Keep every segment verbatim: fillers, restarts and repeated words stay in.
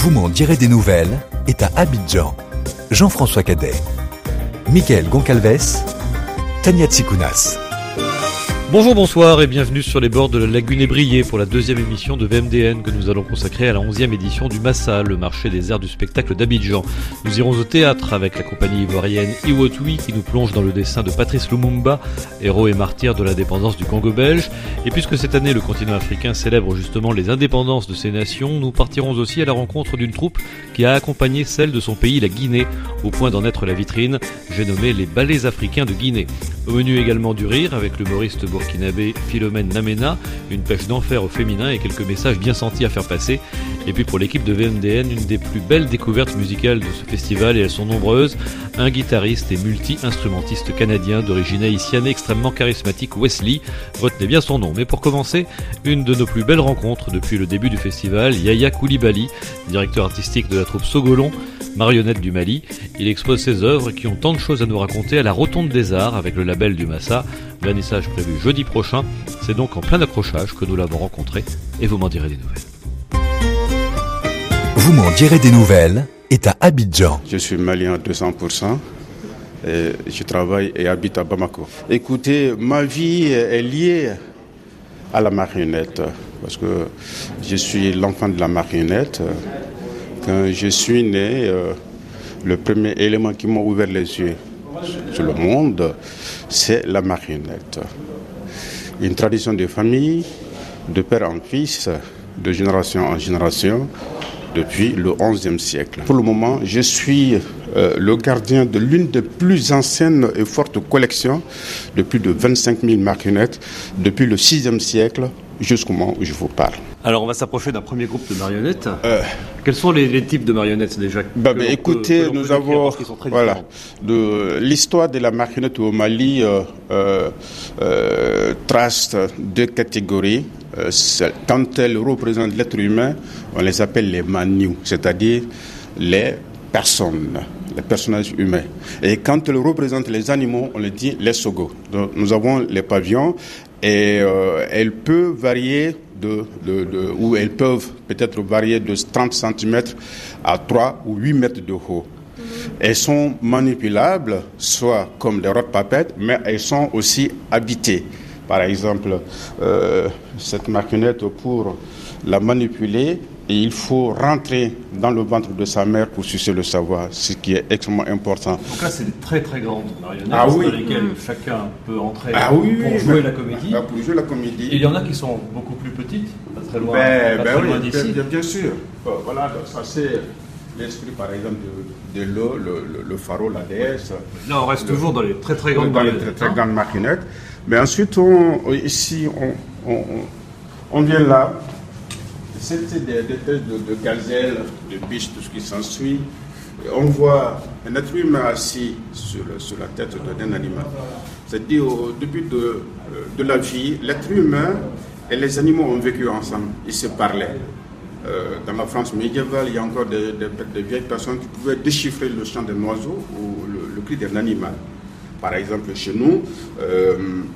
Vous m'en direz des nouvelles est à Abidjan. Jean-François Cadet, Michael Goncalves, Tania Tsikounas. Bonjour, bonsoir et bienvenue sur les bords de la lagune ébriée pour la deuxième émission de V M D N que nous allons consacrer à la onzième édition du Massa, le marché des arts du spectacle d'Abidjan. Nous irons au théâtre avec la compagnie ivoirienne Iwotui qui nous plonge dans le dessin de Patrice Lumumba, héros et martyr de l'indépendance du Congo belge. Et puisque cette année le continent africain célèbre justement les indépendances de ces nations, nous partirons aussi à la rencontre d'une troupe qui a accompagné celle de son pays, la Guinée, au point d'en être la vitrine. J'ai nommé les Ballets africains de Guinée. Au menu également du rire avec l'humoriste burkinabé Philomène Namena, une pêche d'enfer au féminin et quelques messages bien sentis à faire passer. Et puis pour l'équipe de V M D N, une des plus belles découvertes musicales de ce festival, et elles sont nombreuses, un guitariste et multi-instrumentiste canadien d'origine haïtienne extrêmement charismatique, Wesley. Retenez bien son nom. Mais pour commencer, une de nos plus belles rencontres depuis le début du festival, Yaya Koulibaly, directeur artistique de la troupe Sogolon, marionnette du Mali. Il expose ses œuvres qui ont tant de choses à nous raconter à la Rotonde des Arts avec le label du Massa. Vernissage prévu jeudi prochain. C'est donc en plein accrochage que nous l'avons rencontré et vous m'en direz des nouvelles. Vous m'en direz des nouvelles est à Abidjan. Je suis malien à deux cents pour cent. Et je travaille et habite à Bamako. Écoutez, ma vie est liée à la marionnette parce que je suis l'enfant de la marionnette. Quand je suis né, euh, le premier élément qui m'a ouvert les yeux sur le monde, c'est la marionnette. Une tradition de famille, de père en fils, de génération en génération, depuis le onzième siècle. Pour le moment, je suis euh, le gardien de l'une des plus anciennes et fortes collections de plus de vingt-cinq mille marionnettes depuis le sixième siècle jusqu'au moment où je vous parle. Alors on va s'approcher d'un premier groupe de marionnettes. Euh, Quels sont les, les types de marionnettes déjà bah, bah, Écoutez, peut, nous avons voilà, de, l'histoire de la marionnette au Mali euh, euh, euh, trace deux catégories. Euh, quand elles représentent l'être humain, on les appelle les maniou, c'est-à-dire les personnes, les personnages humains. Et quand elles représentent les animaux, on les dit les sogos. Donc, nous avons les pavillons et euh, elles peuvent varier de, de, de, ou elles peuvent peut-être varier de trente centimètres à trois ou huit mètres de haut. Elles sont manipulables, soit comme des rottes-papettes, mais elles sont aussi habitées. Par exemple, euh, cette marionnette, pour la manipuler, et il faut rentrer dans le ventre de sa mère pour sucer le savoir, ce qui est extrêmement important. Donc là, c'est des très très grandes marionnettes ah, oui. dans lesquelles mmh. chacun peut entrer ah, oui, pour oui, jouer mais, la comédie. Ah, pour jouer la comédie. Et il y en a qui sont beaucoup plus petites, pas très loin, ben, pas ben très oui, loin d'ici. Bien, bien sûr. Oh, voilà, ça c'est l'esprit, par exemple, de, de l'eau, le, le, le pharaon, la déesse. Là, on reste le, toujours dans les très très grandes dans marionnettes. les très, très hein? grandes marionnettes. Mais ensuite, on, ici, on, on, on vient là. C'est des, des têtes de, de gazelles, de biches, tout ce qui s'ensuit. On voit un être humain assis sur, sur la tête d'un animal. C'est-à-dire, au début de, de la vie, l'être humain et les animaux ont vécu ensemble. Ils se parlaient. Euh, dans la France médiévale, il y a encore des, des, des vieilles personnes qui pouvaient déchiffrer le chant d'un oiseau ou le, le cri d'un animal. Par exemple, chez nous, euh,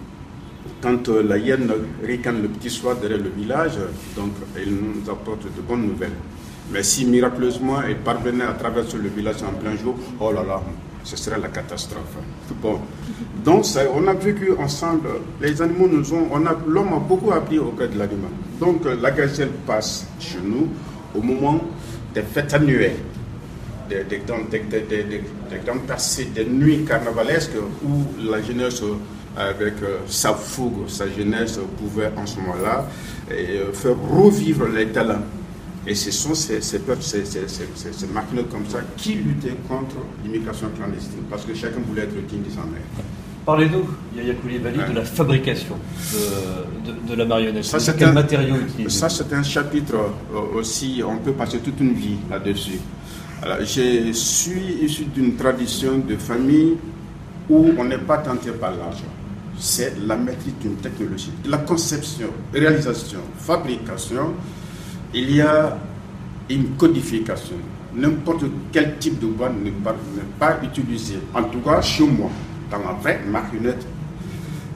quand la hyène ricane le petit soir derrière le village, donc elle nous apporte de bonnes nouvelles. Mais si miraculeusement elle parvenait à traverser le village en plein jour, oh là là, ce serait la catastrophe. Bon. Donc ça, on a vécu ensemble, les animaux nous ont, on a, l'homme a beaucoup appris auprès de l'animal. Donc la gazelle passe chez nous au moment des fêtes annuelles, des, des, des, des, des, des, des grandes passées, des nuits carnavalesques où la jeunesse avec euh, sa fougue, sa jeunesse, pouvait en ce moment-là et, euh, faire revivre les talents. Et ce sont ces, ces peuples, ces, ces, ces, ces, ces marionnettes comme ça qui luttaient contre l'immigration clandestine, parce que chacun voulait être digne de sa mère. Parlez-nous, Yaya Koulibaly, ouais. de la fabrication de, de, de la marionnette. Ça, c'est quel un, matériau utilisé? Ça, c'est un chapitre euh, aussi, on peut passer toute une vie là-dessus. Alors, je suis issu d'une tradition de famille où on n'est pas tenté par l'argent. C'est la maîtrise d'une technologie. La conception, réalisation, fabrication, il y a une codification. N'importe quel type de bois n'est pas, n'est pas utilisé. En tout cas, chez moi, dans la vraie marionnette,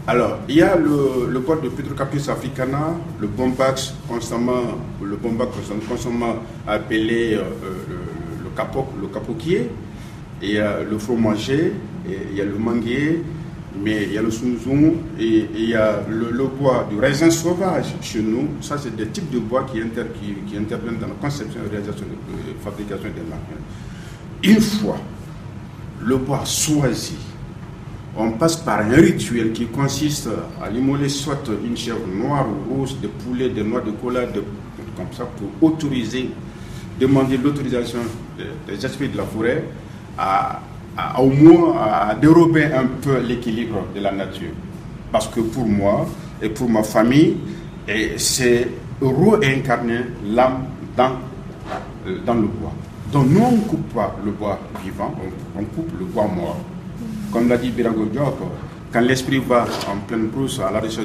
Alors, il y a le, le bois de Phytocapris africana, le bombax, constamment, le bombax constamment appelé euh, le, le, capo, le capoquier, et il y a le fromager, et il y a le manguier, mais il y a le sunzun, et, et il y a le, le bois du raisin sauvage chez nous. Ça, c'est des types de bois qui, inter, qui, qui interviennent dans la conception et réalisation de, de fabrication des marques. Une fois le bois choisi, on passe par un rituel qui consiste à immoler soit une chèvre noire ou rouge, des poulets, des noix de cola, de, comme ça, pour autoriser, demander l'autorisation des, des esprits de la forêt à, à au moins à dérober un peu l'équilibre de la nature. Parce que pour moi et pour ma famille, et c'est réincarner l'âme dans, dans le bois. Donc nous, on ne coupe pas le bois vivant, on, on coupe le bois mort. Comme l'a dit Birago Diop, quand l'esprit va en pleine brousse à la recherche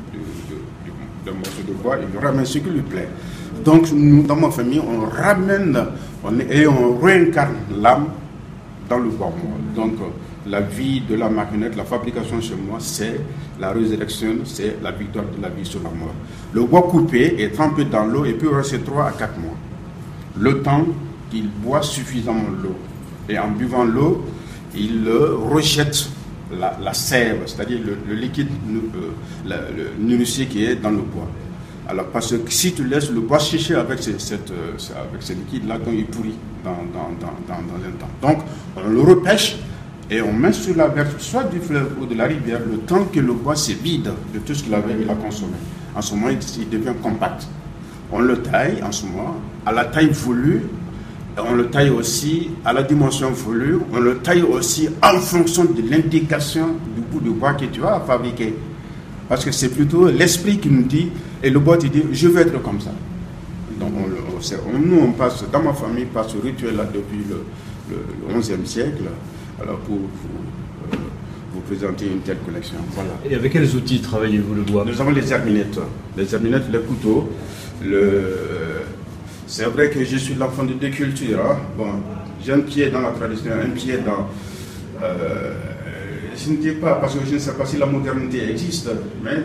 d'un morceau de bois, il ramène ce qui lui plaît. Donc nous, dans ma famille, on ramène on, et on réincarne l'âme dans le bois mort. Donc la vie de la marionnette, la fabrication chez moi, c'est la résurrection, c'est la victoire de la vie sur la mort. Le bois coupé est trempé dans l'eau et peut rester trois à quatre mois. Le temps qu'il boit suffisamment l'eau. Et en buvant l'eau, il rejette la, la sève, c'est-à-dire le, le liquide euh, la, le nourricier qui est dans le bois. Alors, parce que si tu laisses le bois sécher avec ce, cette, avec ce liquide-là, donc il pourrit dans, dans, dans, dans, dans un temps. Donc, on le repêche et on met sur la berge, soit du fleuve ou de la rivière, le temps que le bois se vide de tout ce qu'il avait il a consommé. En ce moment, il, il devient compact. On le taille en ce moment à la taille voulue. On le taille aussi à la dimension voulue, on le taille aussi en fonction de l'indication du bout de bois que tu vas fabriquer. Parce que c'est plutôt l'esprit qui nous dit, et le bois te dit, je veux être comme ça. Donc on, on, nous, on passe, dans ma famille, passe ce rituel-là depuis le, le, le onzième siècle, alors pour, pour euh, vous présenter une telle collection. Voilà. Et avec quels outils travaillez-vous le bois? Nous avons les herminettes, les herminettes, les couteaux, le... C'est vrai que je suis l'enfant de deux cultures. Hein. Bon, j'ai un pied dans la tradition, un pied dans... Euh, je ne dis pas, parce que je ne sais pas si la modernité existe, mais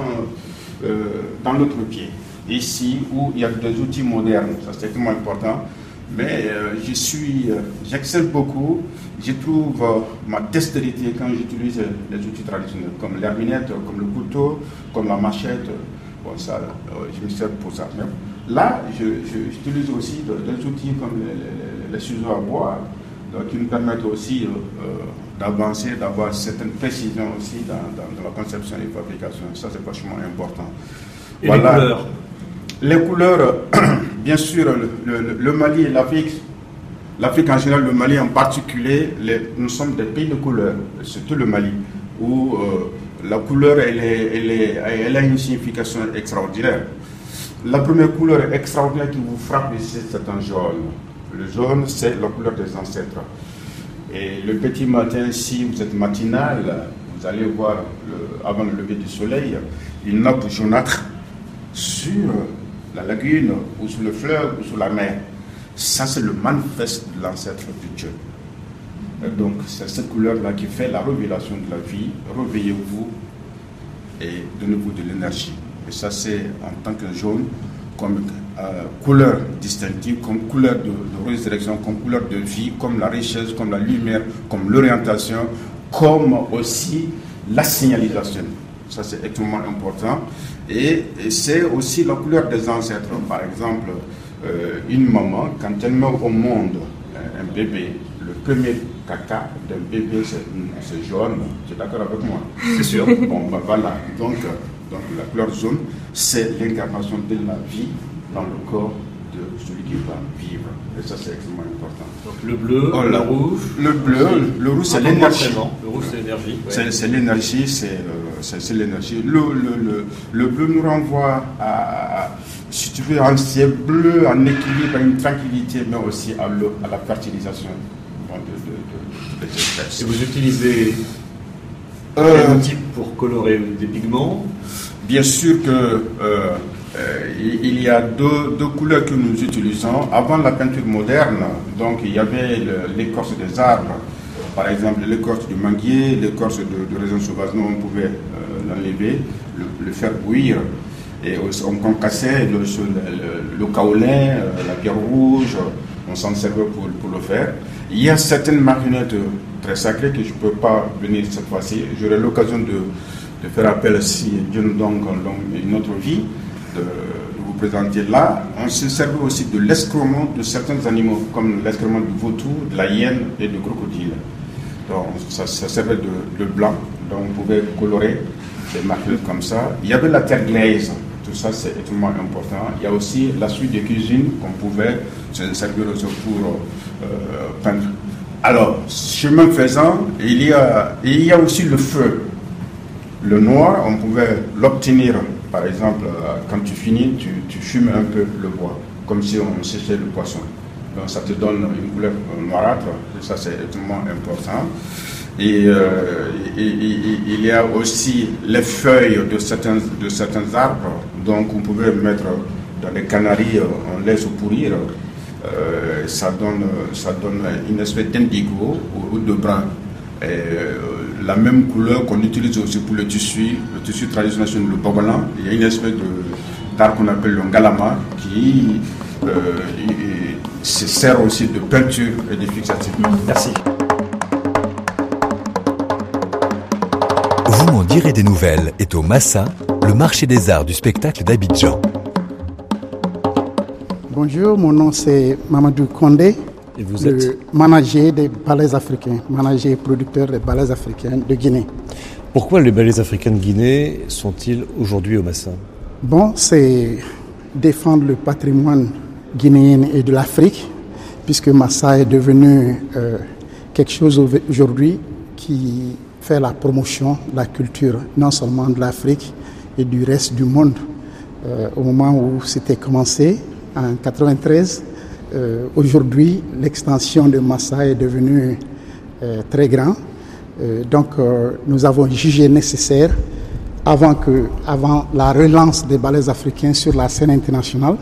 dans, euh, dans l'autre pied. Ici, où il y a des outils modernes, ça c'est extrêmement important. Mais euh, je suis, euh, j'excelle beaucoup. Je trouve euh, ma dextérité quand j'utilise les outils traditionnels, comme l'herminette, comme le couteau, comme la machette. Bon, ça, euh, je me sers pour ça. Mais là, je, je, j'utilise aussi des outils comme les, les, les ciseaux à bois, donc, qui nous permettent aussi euh, d'avancer, d'avoir une certaine précision aussi dans, dans, dans la conception et la fabrication. Ça, c'est vachement important. Et voilà. Les couleurs Les couleurs, bien sûr, le, le, le Mali et l'Afrique, l'Afrique en général, le Mali en particulier, les, nous sommes des pays de couleurs, surtout le Mali, où euh, la couleur, elle, est, elle, est, elle a une signification extraordinaire. La première couleur extraordinaire qui vous frappe ici, c'est un jaune. Le jaune, c'est la couleur des ancêtres. Et le petit matin, si vous êtes matinal, vous allez voir, le, avant le lever du soleil, une nappe jaunâtre sur la lagune, ou sur le fleuve, ou sur la mer. Ça, c'est le manifeste de l'ancêtre du Dieu. Et donc, c'est cette couleur-là qui fait la révélation de la vie. Réveillez-vous et donnez-vous de l'énergie. Et ça, c'est en tant que jaune, comme euh, couleur distinctive, comme couleur de, de résurrection, comme couleur de vie, comme la richesse, comme la lumière, comme l'orientation, comme aussi la signalisation. Ça, c'est extrêmement important. Et, et c'est aussi la couleur des ancêtres. Par exemple, euh, une maman, quand elle met au monde un bébé, le premier caca d'un bébé, c'est, c'est jaune. Tu es d'accord avec moi? C'est sûr. Bon, ben voilà. Donc, donc, la couleur jaune, c'est l'incarnation de la vie dans le corps de celui qui va vivre. Et ça, c'est extrêmement important. Donc, le bleu, oh, le rouge. Le bleu, le rouge, c'est l'énergie. Le rouge, c'est l'énergie. Ouais. C'est, c'est l'énergie, c'est, euh, c'est, c'est l'énergie. Le, le, le, le bleu nous renvoie à, à, si tu veux, un ciel bleu, en équilibre, à une tranquillité, mais aussi à, le, à la fertilisation de, de, de, de, des espèces. Et vous utilisez euh, quel type pour colorer des pigments? Bien sûr que euh, euh, il y a deux, deux couleurs que nous utilisons. Avant la peinture moderne, donc il y avait le, l'écorce des arbres, par exemple l'écorce du manguier, l'écorce de, de raisin sauvage. Nous, on pouvait euh, l'enlever, le, le faire bouillir. Et on concassait le, le, le kaolin, la pierre rouge, on s'en servait pour, pour le faire. Il y a certaines marionnettes très sacrées que je ne peux pas venir cette fois-ci. J'aurai l'occasion de, de faire appel, si Dieu nous donne une autre vie, de, de vous présenter là. On se servait aussi de l'escrement de certains animaux, comme l'escrement du vautour, de la hyène et du crocodile. Donc ça, ça servait de, de blanc, donc on pouvait colorer des marionnettes comme ça. Il y avait la terre glaise. Tout ça, c'est extrêmement important. Il y a aussi la suite de cuisine qu'on pouvait se servir aussi pour euh, peindre. Alors, chemin faisant, il y, a, il y a aussi le feu. Le noir, on pouvait l'obtenir, par exemple, quand tu finis, tu, tu fumes un peu le bois, comme si on séchait le poisson. Donc, ça te donne une couleur noirâtre, et ça, c'est extrêmement important. Et, euh, et, et, et il y a aussi les feuilles de certains, de certains arbres, donc on pouvait mettre dans les canaries, on laisse pourrir, euh, ça, donne, ça donne une espèce d'indigo ou de brun. Et, euh, la même couleur qu'on utilise aussi pour le tissu, le tissu traditionnel, le bogolan, il y a une espèce d'arbre qu'on appelle le ngalama qui euh, se sert aussi de peinture et de fixatif. Merci. Vous m'en direz des nouvelles est au Massa, le marché des arts du spectacle d'Abidjan. Bonjour, mon nom c'est Mamadou Kondé, et vous le êtes manager des ballets africains, manager et producteur des ballets africains de Guinée. Pourquoi les ballets africains de Guinée sont-ils aujourd'hui au Massa? Bon, c'est défendre le patrimoine guinéen et de l'Afrique, puisque Massa est devenu euh, quelque chose aujourd'hui qui fait la promotion de la culture, non seulement de l'Afrique et du reste du monde. Euh, au moment où c'était commencé, en quatre-vingt-treize, euh, aujourd'hui, l'extension de Massa est devenue euh, très grande. Euh, donc, euh, nous avons jugé nécessaire, avant, que, avant la relance des ballets africains sur la scène internationale,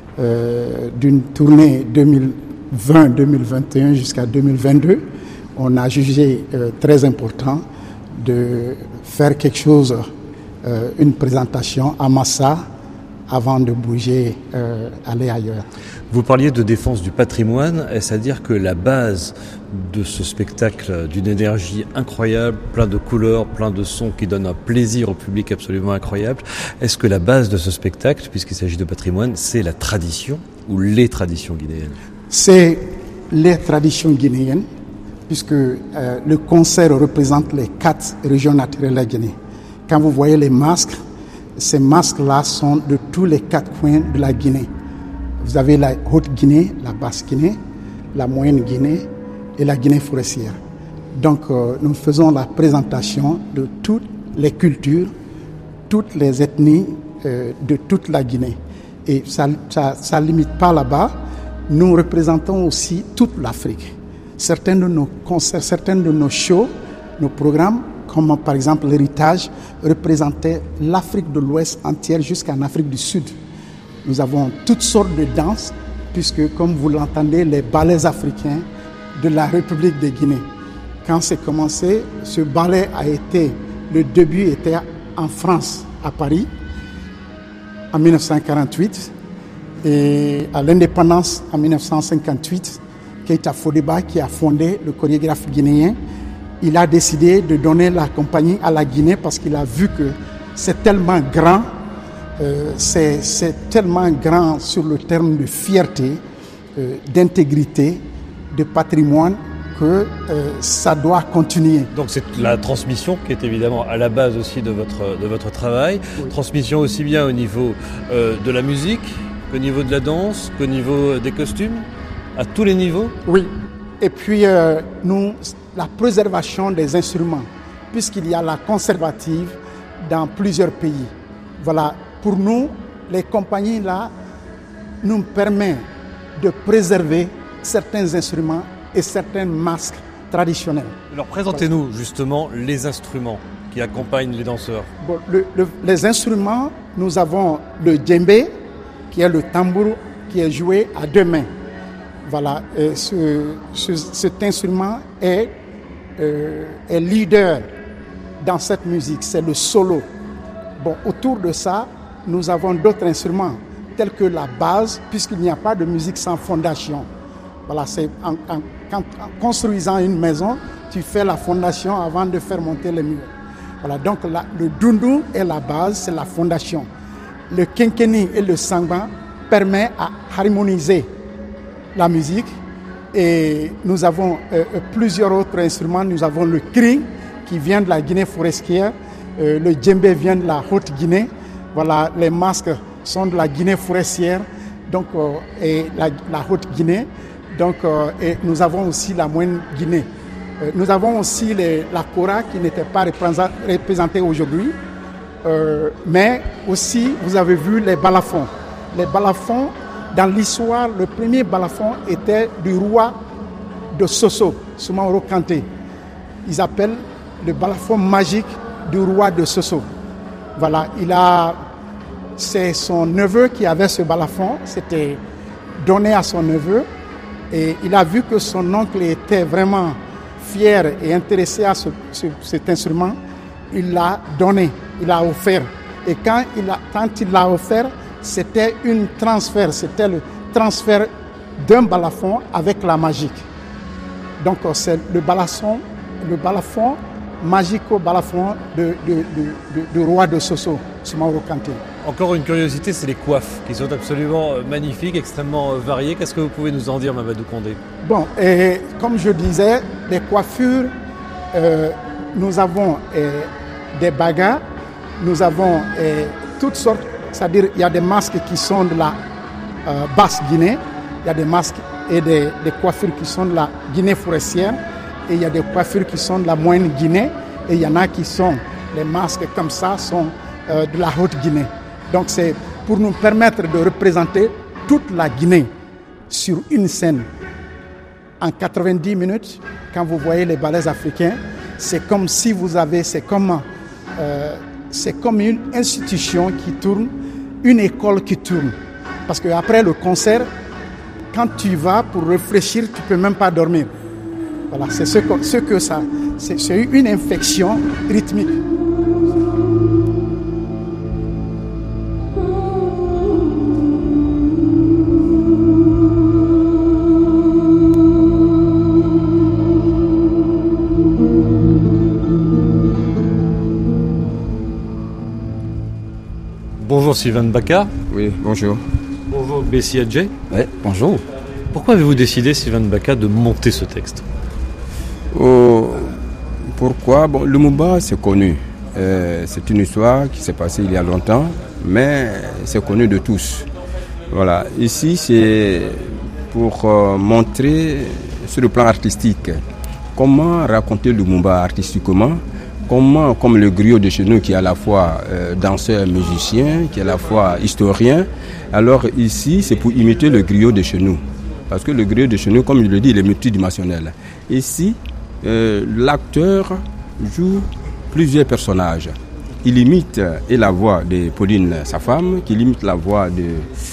euh, d'une tournée deux mille vingt deux mille vingt et un jusqu'à deux mille vingt-deux, on a jugé euh, très important de faire quelque chose, euh, une présentation à Massa avant de bouger, euh, aller ailleurs. Vous parliez de défense du patrimoine. Est-ce à dire que la base de ce spectacle, d'une énergie incroyable, plein de couleurs, plein de sons qui donnent un plaisir au public absolument incroyable, est-ce que la base de ce spectacle, puisqu'il s'agit de patrimoine, c'est la tradition ou les traditions guinéennes? C'est les traditions guinéennes, puisque euh, le concert représente les quatre régions naturelles de la Guinée. Quand vous voyez les masques, ces masques-là sont de tous les quatre coins de la Guinée. Vous avez la Haute-Guinée, la Basse-Guinée, la Moyenne-Guinée et la Guinée forestière. Donc euh, nous faisons la présentation de toutes les cultures, toutes les ethnies euh, de toute la Guinée. Et ça ne limite pas là-bas. Nous représentons aussi toute l'Afrique. Certains de nos concerts, certains de nos shows, nos programmes, comme par exemple l'héritage, représentaient l'Afrique de l'Ouest entière jusqu'en Afrique du Sud. Nous avons toutes sortes de danses, puisque comme vous l'entendez, les ballets africains de la République de Guinée. Quand c'est commencé, ce ballet a été, le début était en France, à Paris, en mille neuf cent quarante-huit, et à l'indépendance en mille neuf cent cinquante-huit, Keita Fodeba, qui a fondé le chorégraphe guinéen, il a décidé de donner la compagnie à la Guinée parce qu'il a vu que c'est tellement grand, euh, c'est, c'est tellement grand sur le terme de fierté, euh, d'intégrité, de patrimoine, que euh, ça doit continuer. Donc c'est la transmission qui est évidemment à la base aussi de votre, de votre travail. Oui. Transmission aussi bien au niveau euh, de la musique, qu'au niveau de la danse, qu'au niveau des costumes, à tous les niveaux. Oui. Et puis, euh, nous, la préservation des instruments, puisqu'il y a la conservative dans plusieurs pays. Voilà, pour nous, les compagnies là nous permettent de préserver certains instruments et certains masques traditionnels. Alors présentez-nous justement les instruments qui accompagnent les danseurs. Bon, le, le, les instruments, nous avons le djembé, qui est le tambour qui est joué à deux mains. Voilà, et ce, ce, cet instrument est, euh, est leader dans cette musique, c'est le solo. Bon, autour de ça, nous avons d'autres instruments, tels que la base, puisqu'il n'y a pas de musique sans fondation. Voilà, c'est en, en, en construisant une maison, tu fais la fondation avant de faire monter les murs. Voilà, donc la, le dundu est la base, c'est la fondation. Le kenkeni et le sangban permettent à harmoniser la musique. Et nous avons euh, plusieurs autres instruments. Nous avons le cri qui vient de la Guinée forestière. Euh, le djembé vient de la Haute-Guinée. Voilà, les masques sont de la Guinée forestière donc, euh, et la, la Haute-Guinée. Donc, euh, et nous avons aussi la Moyenne Guinée. Euh, nous avons aussi les, la kora qui n'était pas représentée aujourd'hui. Euh, mais aussi, vous avez vu les balafons. Les balafons, dans l'histoire, le premier balafon était du roi de Soso, Soumaoro Kanté. Ils appellent le balafon magique du roi de Soso. Voilà, il a, c'est son neveu qui avait ce balafon, c'était donné à son neveu, et il a vu que son oncle était vraiment fier et intéressé à ce, ce, cet instrument, il l'a donné, il l'a offert. Et quand il a, quand il l'a offert, c'était un transfert, c'était le transfert d'un balafon avec la magique. Donc c'est le balafon, le balafon magico-balafon de, de, de, de, de roi de Soso, Soumaoro Kanté. Encore une curiosité, c'est les coiffes qui sont absolument magnifiques, extrêmement variées. Qu'est-ce que vous pouvez nous en dire, Mamadou Condé? Bon, et comme je disais, les coiffures, euh, nous avons euh, des bagas, nous avons euh, toutes sortes. C'est-à-dire qu'il y a des masques qui sont de la euh, basse Guinée, il y a des masques et des, des coiffures qui sont de la Guinée forestière, et il y a des coiffures qui sont de la moyenne Guinée, et il y en a qui sont, les masques comme ça, sont euh, de la haute Guinée. Donc c'est pour nous permettre de représenter toute la Guinée sur une scène. En quatre-vingt-dix minutes, quand vous voyez les ballets africains, c'est comme si vous avez, c'est comme... Euh, c'est comme une institution qui tourne, une école qui tourne. Parce qu'après le concert, quand tu vas pour réfléchir, tu ne peux même pas dormir. Voilà, c'est ce que, ce que ça, c'est, c'est une infection rythmique. Bonjour Sylvain Baka. Oui, bonjour. Bonjour Bessie Adjé. Oui, bonjour. Pourquoi avez-vous décidé, Sylvain Baka, de monter ce texte? Oh, pourquoi bon, Lumumba, c'est connu. Euh, c'est une histoire qui s'est passée il y a longtemps, mais c'est connu de tous. Voilà. Ici, c'est pour euh, montrer sur le plan artistique comment raconter Lumumba artistiquement. Comment, comme le griot de chez nous qui est à la fois euh, danseur, musicien, qui est à la fois historien, alors ici c'est pour imiter le griot de chez nous. Parce que le griot de chez nous, comme je le dis, il est multidimensionnel. Ici, euh, l'acteur joue plusieurs personnages. Il imite et la voix de Pauline, sa femme, qui imite la voix de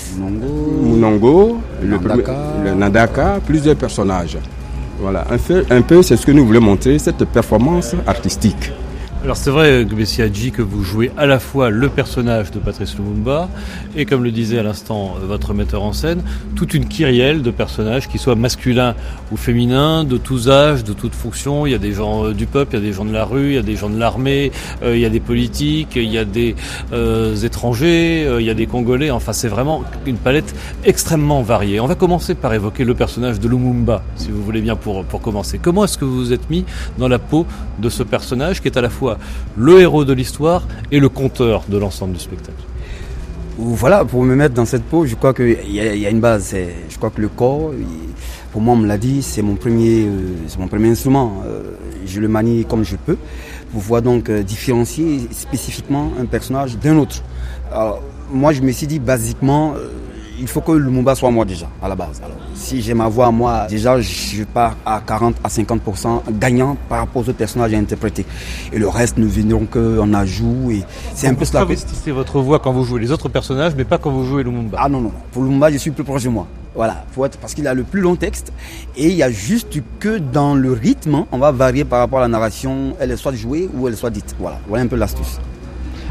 Mounongo, le, le Nandaka, plusieurs personnages. Voilà, un peu, un peu c'est ce que nous voulons montrer, cette performance artistique. Alors c'est vrai, Bessie Adjé, que vous jouez à la fois le personnage de Patrice Lumumba et, comme le disait à l'instant votre metteur en scène, toute une kyrielle de personnages qui soient masculins ou féminins, de tous âges, de toutes fonctions. Il y a des gens du peuple, il y a des gens de la rue, il y a des gens de l'armée, euh, il y a des politiques, il y a des euh, étrangers, euh, il y a des Congolais. Enfin, c'est vraiment une palette extrêmement variée. On va commencer par évoquer le personnage de Lumumba, si vous voulez bien, pour, pour commencer. Comment est-ce que vous vous êtes mis dans la peau de ce personnage qui est à la fois le héros de l'histoire et le conteur de l'ensemble du spectacle? Voilà, pour me mettre dans cette peau, je crois qu'il y, y a une base. C'est, je crois que le corps, pour moi, on me l'a dit, c'est mon premier, euh, c'est mon premier instrument. Euh, je le manie comme je peux, pour pouvoir donc euh, différencier spécifiquement un personnage d'un autre. Alors, moi, je me suis dit, basiquement, euh, il faut que Lumumba soit moi déjà, à la base. Alors, si j'ai ma voix à moi, déjà, je pars à quarante à cinquante pour cent gagnant par rapport aux autres personnages à interpréter. Et le reste, nous viendrons qu'en ajout. Et c'est un peu cela. Pourquoi vous tissez votre voix quand vous jouez les autres personnages, mais pas quand vous jouez Lumumba? Ah non, non, non. Pour Lumumba, je suis plus proche de moi. Voilà, faut être, parce qu'il a le plus long texte. Et il y a juste que dans le rythme, on va varier par rapport à la narration. Elle est soit jouée ou elle est soit dite. Voilà, voilà un peu l'astuce.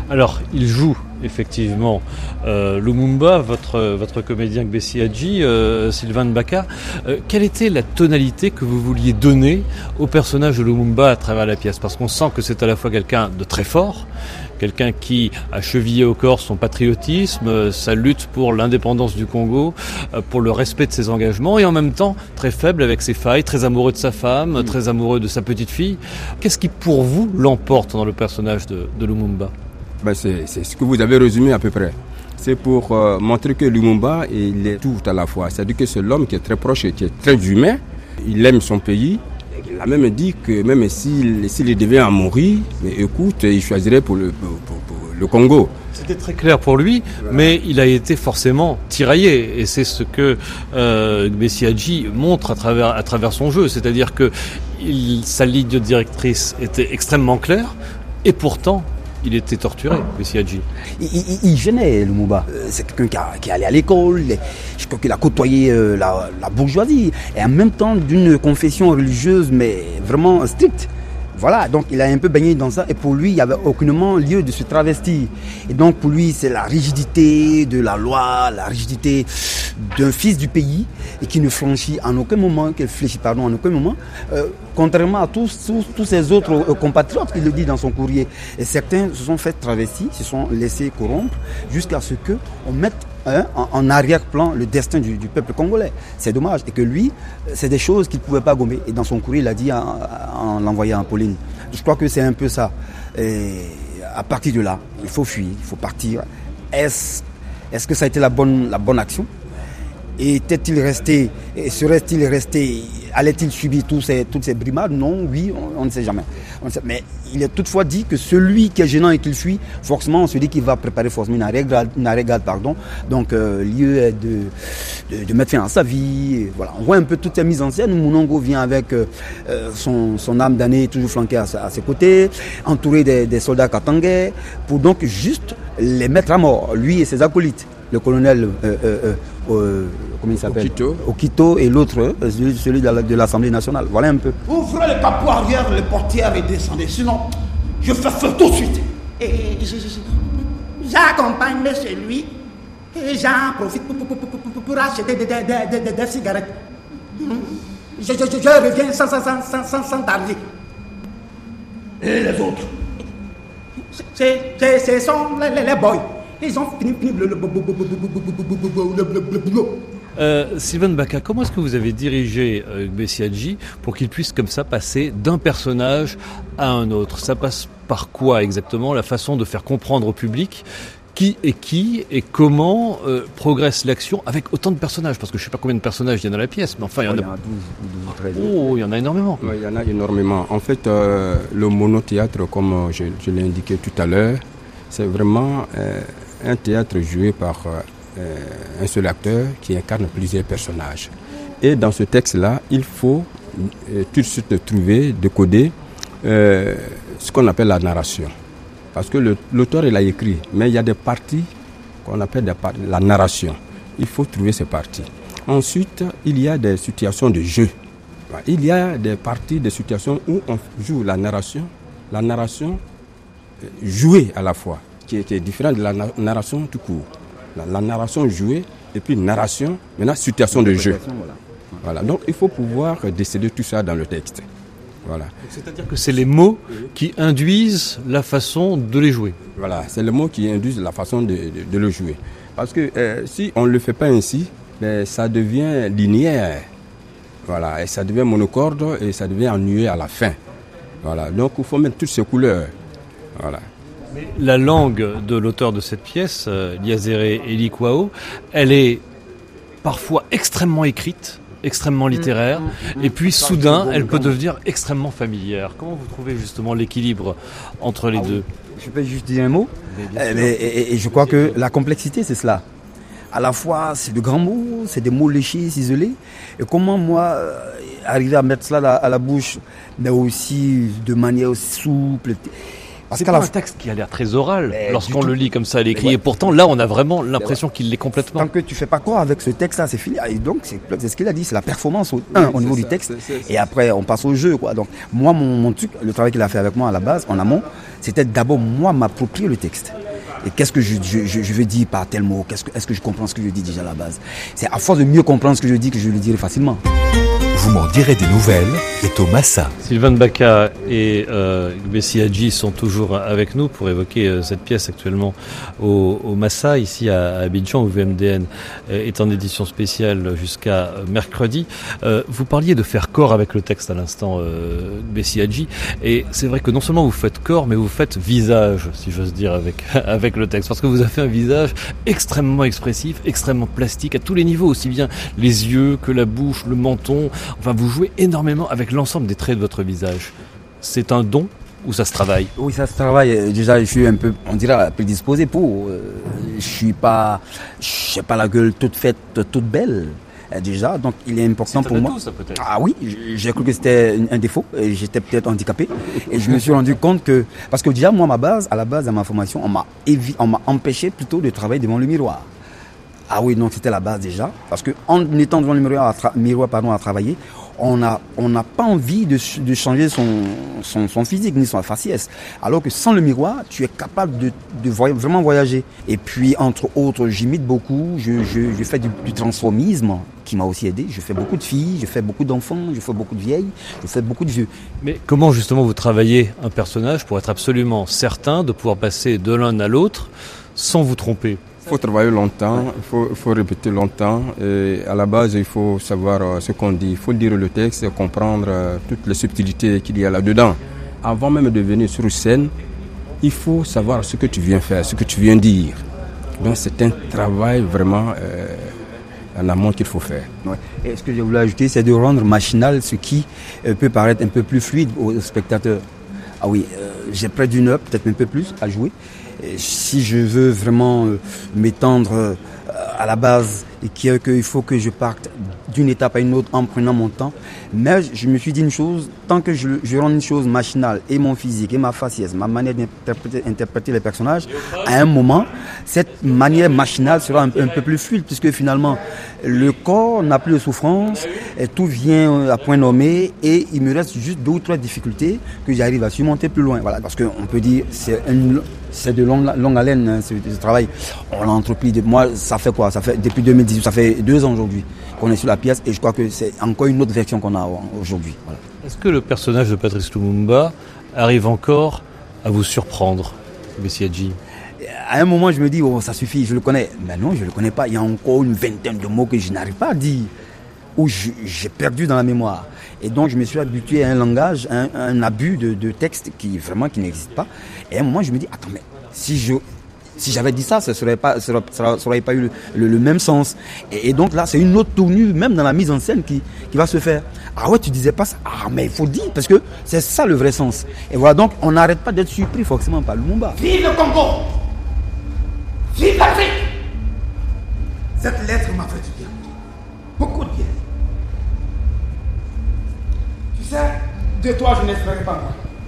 Alors, il joue effectivement euh, Lumumba, votre, votre comédien Gbessi Hadji, euh, Sylvain Mbaka. Euh, quelle était la tonalité que vous vouliez donner au personnage de Lumumba à travers la pièce ? Parce qu'on sent que c'est à la fois quelqu'un de très fort, quelqu'un qui a chevillé au corps son patriotisme, sa lutte pour l'indépendance du Congo, pour le respect de ses engagements, et en même temps très faible avec ses failles, très amoureux de sa femme, mmh. très amoureux de sa petite fille. Qu'est-ce qui pour vous l'emporte dans le personnage de, de Lumumba ? Ben c'est, c'est ce que vous avez résumé à peu près. C'est pour euh, montrer que Lumumba, il est tout à la fois. C'est-à-dire que c'est l'homme qui est très proche et qui est très humain. Il aime son pays. Il a même dit que même s'il, s'il devait en mourir, mais écoute, il choisirait pour le, pour, pour, pour le Congo. C'était très clair pour lui, voilà. Mais il a été forcément tiraillé. Et c'est ce que euh, Gbessi Hadji montre à travers, à travers son jeu. C'est-à-dire que il, sa ligne directrice était extrêmement claire, et pourtant, il était torturé, Gbessi Hadji. Il, il, il gênait Lumumba. C'est quelqu'un qui, a, qui est allé à l'école, je crois qu'il a côtoyé euh, la, la bourgeoisie, et en même temps d'une confession religieuse, mais vraiment stricte. Voilà, donc il a un peu baigné dans ça, et pour lui, il n'y avait aucunement lieu de se travestir. Et donc pour lui, c'est la rigidité de la loi, la rigidité d'un fils du pays, et qui ne franchit en aucun moment, qui ne fléchit pardon, en aucun moment, euh, contrairement à tous, tous, tous ses autres euh, compatriotes, qu'il le dit dans son courrier. Et certains se sont fait travestir, se sont laissés corrompre, jusqu'à ce qu'on mette Hein, en, en arrière-plan le destin du, du peuple congolais. C'est dommage. Et que lui, c'est des choses qu'il ne pouvait pas gommer. Et dans son courrier, il a dit en, en l'envoyant à Pauline. Je crois que c'est un peu ça. Et à partir de là, il faut fuir, il faut partir. Est-ce, est-ce que ça a été la bonne, la bonne action ? Et était-il resté, et serait-il resté, allait-il subir tous ces, toutes ces brimades ? Non, oui, on, on ne sait jamais. On ne sait, mais il est toutefois dit que celui qui est gênant et qu'il fuit, forcément, on se dit qu'il va préparer forcément une arrêt-garde, une arrêt-garde, pardon. Donc, euh, lieu de, de, de mettre fin à sa vie. Et voilà. On voit un peu toutes ces mises en scène. Mounongo vient avec euh, son, son âme damnée toujours flanquée à, à ses côtés, entouré des, des soldats katangais, pour donc juste les mettre à mort, lui et ses acolytes. Le colonel, euh, euh, euh, comment il s'appelle ? Okito. Okito et l'autre, euh, celui, celui de, la, de l'Assemblée nationale. Voilà un peu. Ouvrez le capot arrière, les portières et descendez. Sinon, je fais feu tout de suite. Et je, je, j'accompagne celui et j'en profite pour, pour, pour, pour, pour acheter des, des, des, des, des cigarettes. Je, je, je, je reviens sans, sans, sans, sans, sans tarder. Et les autres ? C'est, c'est, c'est sont les, les, les boys. Ils ont fini, fini le, le, le, le boulot. Euh, Sylvain Mbaka, comment est-ce que vous avez dirigé euh, Gbessi Hadji pour qu'il puisse comme ça passer d'un personnage à un autre ? Ça passe par quoi exactement, la façon de faire comprendre au public qui est qui et comment euh, progresse l'action avec autant de personnages ? Parce que je ne sais pas combien de personnages il y a dans la pièce, mais enfin il y en a... Il y en a douze, douze, treize. Oh, il y en a énormément. Oui, il y en a énormément. En fait, euh, le monothéâtre, comme je, je l'ai indiqué tout à l'heure, c'est vraiment euh, un théâtre joué par euh, un seul acteur qui incarne plusieurs personnages. Et dans ce texte-là, il faut euh, tout de suite trouver, décoder euh, ce qu'on appelle la narration. Parce que le, l'auteur, il a écrit, mais il y a des parties qu'on appelle des parties, la narration. Il faut trouver ces parties. Ensuite, il y a des situations de jeu. Il y a des parties, des situations où on joue la narration, la narration jouée à la fois, qui est, qui est différente de la na- narration tout court. La, la narration jouée, et puis narration, maintenant situation de jeu. Voilà. Voilà. Donc il faut pouvoir décider tout ça dans le texte. Voilà. C'est-à-dire que c'est les mots qui induisent la façon de les jouer. Voilà, c'est les mots qui induisent la façon de, de, de le jouer. Parce que euh, si on ne le fait pas ainsi, ben, ça devient linéaire. Voilà, et ça devient monocorde et ça devient ennuyeux à la fin. Voilà, donc il faut mettre toutes ces couleurs. Voilà. Mais la langue de l'auteur de cette pièce, euh, Liazéré Elikwao, elle est parfois extrêmement écrite, extrêmement littéraire, mmh, mmh, mmh. et puis ça, soudain, elle peut devenir extrêmement familière. Comment vous trouvez justement l'équilibre entre les ah, deux ? Je peux juste dire un mot. Et, et, et je crois que la complexité, c'est cela. À la fois, c'est de grands mots, c'est des mots léchés, ciselés. Et comment moi, euh, arriver à mettre cela à, à la bouche, mais aussi de manière souple. Parce c'est pas la... un texte qui a l'air très oral mais lorsqu'on le lit comme ça à l'écrit. Ouais. Et pourtant, là, on a vraiment l'impression ouais. qu'il l'est complètement. Tant que tu fais pas corps avec ce texte-là, c'est fini. Et donc, c'est, c'est ce qu'il a dit, c'est la performance au, un, oui, au niveau ça, du texte. C'est, c'est, et après, on passe au jeu, quoi. Donc, moi, mon, mon truc, le travail qu'il a fait avec moi à la base, en amont, c'était d'abord, moi, m'approprier le texte. Et qu'est-ce que je, je, je, je veux dire par tel mot? Qu'est-ce que, est-ce que je comprends ce que je dis déjà à la base? C'est à force de mieux comprendre ce que je dis que je le dirai facilement. Vous m'en direz des nouvelles est au Massa. Sylvain Baka et euh, Gbessi Hadji sont toujours avec nous pour évoquer euh, cette pièce actuellement au, au Massa, ici à, à Abidjan, où V M D N euh, est en édition spéciale jusqu'à mercredi. Euh, vous parliez de faire corps avec le texte à l'instant, euh, Gbessi Hadji, et c'est vrai que non seulement vous faites corps, mais vous faites visage, si j'ose dire, avec, avec le texte, parce que vous avez un visage extrêmement expressif, extrêmement plastique, à tous les niveaux, aussi bien les yeux que la bouche, le menton. Enfin, vous jouez énormément avec l'ensemble des traits de votre visage. C'est un don ou ça se travaille? Oui, ça se travaille. Déjà, je suis un peu, on dirait, prédisposé pour. Euh, je suis pas, je n'ai pas la gueule toute faite, toute belle. Déjà, donc il est important c'est pour moi. Tout, ça, peut-être. Ah oui, j'ai cru que c'était un défaut. Et j'étais peut-être handicapé. Et je me suis rendu compte que, parce que déjà, moi, ma base, à la base de ma formation, on m'a, évi- on m'a empêché plutôt de travailler devant le miroir. Ah oui, donc c'était la base déjà. Parce qu'en étant devant le miroir, à, tra- miroir pardon, à travailler, on n'a on n'a pas envie de, de changer son, son, son physique ni son faciès. Alors que sans le miroir, tu es capable de, de voy- vraiment voyager. Et puis, entre autres, j'imite beaucoup, je, je, je fais du, du transformisme qui m'a aussi aidé. Je fais beaucoup de filles, je fais beaucoup d'enfants, je fais beaucoup de vieilles, je fais beaucoup de vieux. Mais comment justement vous travaillez un personnage pour être absolument certain de pouvoir passer de l'un à l'autre sans vous tromper? Il faut travailler longtemps, il faut, il faut répéter longtemps. Et à la base, il faut savoir euh, ce qu'on dit. Il faut lire le texte et comprendre euh, toutes les subtilités qu'il y a là-dedans. Avant même de venir sur scène, il faut savoir ce que tu viens faire, ce que tu viens dire. Donc c'est un travail vraiment euh, en amont qu'il faut faire. Ouais. Et ce que je voulais ajouter, c'est de rendre machinal ce qui euh, peut paraître un peu plus fluide aux spectateurs. Ah oui, euh, j'ai près d'une heure, peut-être un peu plus, à jouer. Et si je veux vraiment euh, m'étendre euh, à la base et qu'il qu'il faut que je parte d'une étape à une autre en prenant mon temps, mais je me suis dit une chose, tant que je, je rends une chose machinale, et mon physique, et ma faciès, ma manière d'interpréter interpréter les personnages, à un moment, cette manière machinale sera un, un peu plus fluide, puisque finalement, le corps n'a plus de souffrance, et tout vient à point nommé, et il me reste juste deux ou trois difficultés que j'arrive à surmonter plus loin. Voilà, parce qu'on peut dire, c'est une... C'est de longue, longue haleine, hein, ce, ce travail. On l'a entrepris. De, moi, ça fait quoi? Ça fait depuis deux mille dix-huit, ça fait deux ans aujourd'hui qu'on est sur la pièce, et je crois que c'est encore une autre version qu'on a aujourd'hui. Voilà. Est-ce que le personnage de Patrice Lumumba arrive encore à vous surprendre, Gbessi Hadji? À un moment, je me dis, oh, ça suffit, je le connais. Mais non, je ne le connais pas. Il y a encore une vingtaine de mots que je n'arrive pas à dire, ou je, j'ai perdu dans la mémoire. Et donc, je me suis habitué à un langage, un, un abus de, de texte qui vraiment qui n'existe pas. Et à un moment, je me dis, attends, mais si je, si j'avais dit ça, ça n'aurait pas, ça aurait, ça aurait pas eu le, le, le même sens. Et, et donc là, c'est une autre tournure, même dans la mise en scène, qui, qui va se faire. Ah ouais, tu disais pas ça. Ah, mais il faut dire, parce que c'est ça le vrai sens. Et voilà, donc, on n'arrête pas d'être surpris forcément par Lumumba. Vive le Congo! Vive l'Afrique! Cette lettre m'a fait du bien. Beaucoup de bien. Tu sais, de toi, je n'espérais pas moi.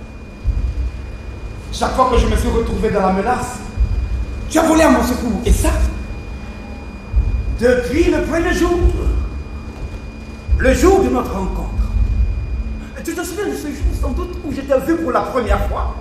Chaque fois que je me suis retrouvé dans la menace, tu as volé à mon secours. Et ça, depuis le premier jour, le jour de notre rencontre. Tu te souviens de ce jour, sans doute, où je t'ai vu pour la première fois?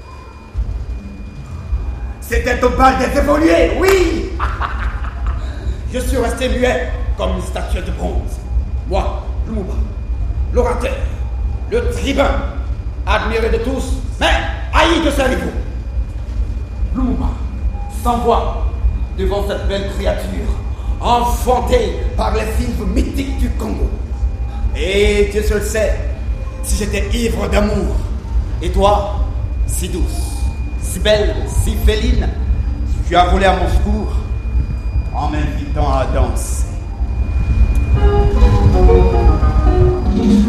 C'était au bal des évolués, oui. Je suis resté muet comme une statue de bronze. Moi, Lumumba, l'orateur, le tribun, admiré de tous, mais haï de ses rivaux. Lumumba, sans voix, devant cette belle créature, enfantée par les sylphes mythiques du Congo. Et Dieu seul sait si j'étais ivre d'amour. Et toi, si douce, si belle, si féline, tu as volé à mon secours en m'invitant à danser. Sylvain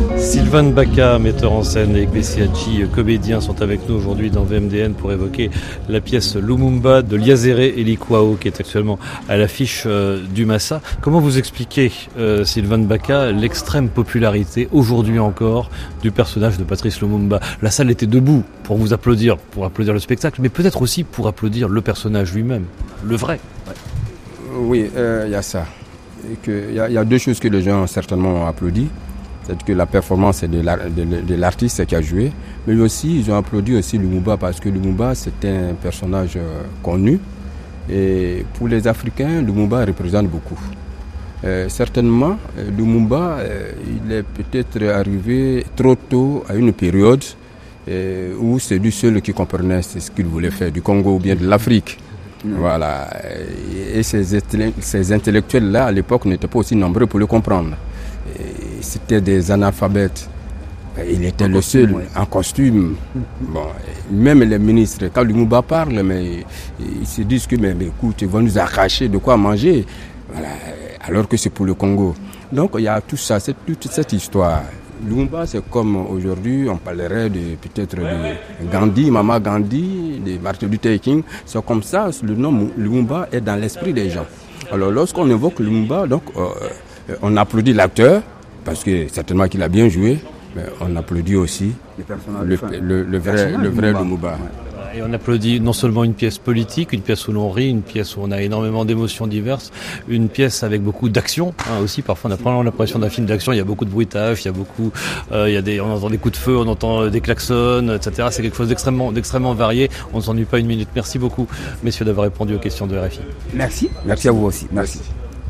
Sylvain Mbaka, metteur en scène, et Gbessi Adji, comédien, sont avec nous aujourd'hui dans V M D N pour évoquer la pièce Lumumba de Liazéré Elikwao qui est actuellement à l'affiche euh, du Massa. Comment vous expliquez, euh, Sylvain Mbaka, l'extrême popularité aujourd'hui encore du personnage de Patrice Lumumba? La salle était debout pour vous applaudir, pour applaudir le spectacle, mais peut-être aussi pour applaudir le personnage lui-même, le vrai. Ouais. Oui, il euh, y a ça. Il y, y a deux choses que les gens certainement ont applaudi. C'est que la performance de, la, de, de l'artiste qui a joué, mais aussi ils ont applaudi aussi Lumumba parce que Lumumba c'est un personnage euh, connu et pour les Africains Lumumba représente beaucoup. Euh, certainement Lumumba euh, il est peut-être arrivé trop tôt à une période euh, où c'est lui seul qui comprenait ce qu'il voulait faire du Congo ou bien de l'Afrique. Mmh. Voilà. Et ces, ces intellectuels-là à l'époque n'étaient pas aussi nombreux pour le comprendre. Et c'était des analphabètes. Il était en le costume, seul, oui. En costume. Bon, même les ministres, quand Lumumba parle, mais ils se disent que, mais, mais écoute, ils vont nous arracher de quoi manger. Voilà. Alors que c'est pour le Congo. Donc il y a tout ça, c'est toute cette histoire. Lumumba, c'est comme aujourd'hui, on parlerait de, peut-être de Gandhi, Mama Gandhi, de Martin Luther King. C'est comme ça, le nom Lumumba est dans l'esprit des gens. Alors lorsqu'on évoque Lumumba, donc, euh, on applaudit l'acteur, parce que certainement qu'il a bien joué, mais on applaudit aussi le, le, le vrai, le vrai Lumumba. Et on applaudit non seulement une pièce politique, une pièce où l'on rit, une pièce où on a énormément d'émotions diverses, une pièce avec beaucoup d'action hein, aussi. Parfois on a vraiment l'impression d'un film d'action, il y a beaucoup de bruitage, il y a beaucoup, euh, il y a des, on entend des coups de feu, on entend des klaxons, et cetera. C'est quelque chose d'extrêmement, d'extrêmement varié. On ne s'ennuie pas une minute. Merci beaucoup, messieurs, d'avoir répondu aux questions de R F I. Merci. Merci à vous aussi. Merci.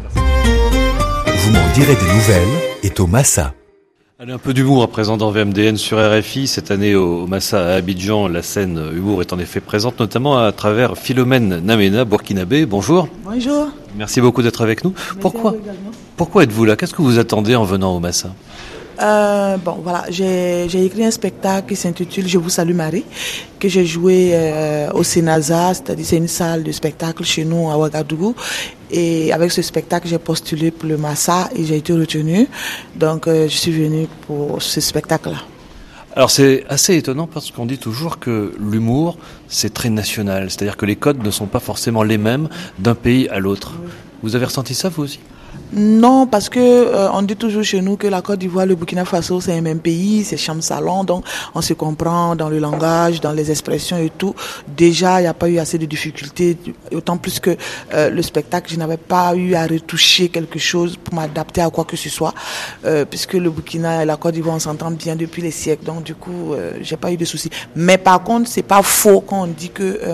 Vous m'en direz des nouvelles est au Massa. Allez, un peu d'humour à présent dans V M D N sur R F I. Cette année au Massa à Abidjan, la scène humour est en effet présente, notamment à travers Philomène Namena, burkinabé. Bonjour. Bonjour. Merci beaucoup d'être avec nous. Merci. Pourquoi Pourquoi êtes-vous là? Qu'est-ce que vous attendez en venant au Massa? Euh, bon, voilà, j'ai, j'ai écrit un spectacle qui s'intitule Je vous salue Marie, que j'ai joué euh, au Sénasa, c'est-à-dire c'est une salle de spectacle chez nous à Ouagadougou. Et avec ce spectacle, j'ai postulé pour le Massa et j'ai été retenue. Donc, euh, je suis venue pour ce spectacle-là. Alors c'est assez étonnant parce qu'on dit toujours que l'humour, c'est très national. C'est-à-dire que les codes ne sont pas forcément les mêmes d'un pays à l'autre. Oui. Vous avez ressenti ça, vous aussi ? Non, parce que euh, on dit toujours chez nous que la Côte d'Ivoire, le Burkina Faso, c'est un même pays, c'est chambre salon, donc on se comprend dans le langage, dans les expressions et tout. Déjà, il n'y a pas eu assez de difficultés, autant plus que euh, le spectacle, je n'avais pas eu à retoucher quelque chose pour m'adapter à quoi que ce soit, euh, puisque le Burkina et la Côte d'Ivoire, on s'entend bien depuis les siècles, donc du coup, euh, j'ai pas eu de soucis. Mais par contre, c'est pas faux quand on dit que euh,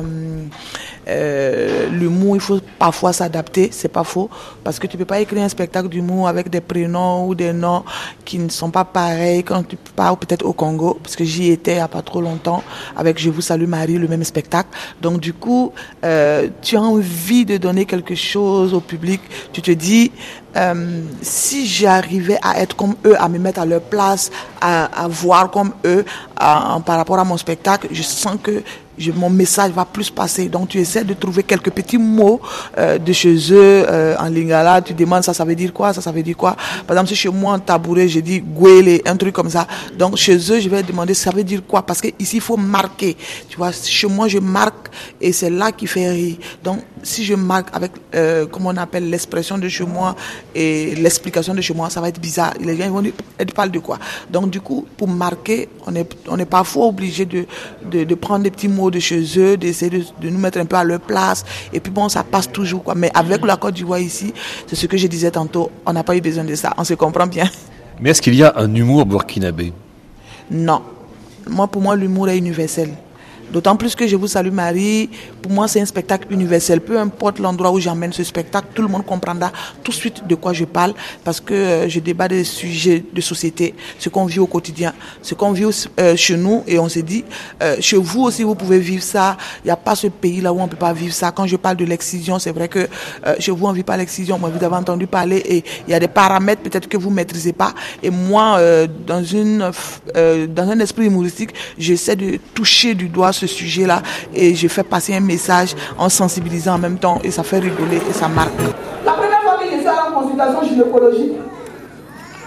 euh, l'humour, il faut parfois s'adapter, c'est pas faux, parce que tu peux pas écrire un spectacle d'humour avec des prénoms ou des noms qui ne sont pas pareils quand tu pars peut-être au Congo, parce que j'y étais il n'y a pas trop longtemps avec Je vous salue Marie, le même spectacle. Donc du coup, euh, tu as envie de donner quelque chose au public. Tu te dis, euh, si j'arrivais à être comme eux, à me mettre à leur place, à, à voir comme eux, à, à, par rapport à mon spectacle, je sens que Je, mon message va plus passer. Donc tu essaies de trouver quelques petits mots euh, de chez eux euh, en lingala. Tu demandes ça, ça veut dire quoi, ça, ça veut dire quoi. Par exemple, si chez moi en tabouret, je dis guélé, un truc comme ça. Donc chez eux, je vais demander ça veut dire quoi, parce que ici il faut marquer. Tu vois, chez moi je marque et c'est là qui fait rire. Donc si je marque avec euh, comment on appelle l'expression de chez moi et l'explication de chez moi, ça va être bizarre. Les gens ils vont dire, elle parle de quoi. Donc du coup, pour marquer, on est on est parfois obligé de, de de prendre des petits mots de chez eux, d'essayer de, de nous mettre un peu à leur place, et puis bon, ça passe toujours quoi. Mais avec la Côte d'Ivoire ici, c'est ce que je disais tantôt, on n'a pas eu besoin de ça, on se comprend bien. Mais est-ce qu'il y a un humour burkinabé? Non, moi pour moi l'humour est universel. D'autant plus que Je vous salue Marie, pour moi c'est un spectacle universel. Peu importe l'endroit où j'emmène ce spectacle, tout le monde comprendra tout de suite de quoi je parle, parce que euh, je débat des sujets de société, ce qu'on vit au quotidien, ce qu'on vit euh, chez nous, et on se dit, euh, chez vous aussi vous pouvez vivre ça. Il n'y a pas ce pays là où on ne peut pas vivre ça. Quand je parle de l'excision, c'est vrai que euh, chez vous on ne vit pas l'excision. Moi, vous avez entendu parler, et il y a des paramètres peut-être que vous ne maîtrisez pas. Et moi, euh, dans, une, euh, dans un esprit humoristique, j'essaie de toucher du doigt ce sujet-là, et je fais passer un message en sensibilisant en même temps, et ça fait rigoler et ça marque. La première fois que je suis allée en consultation gynécologique,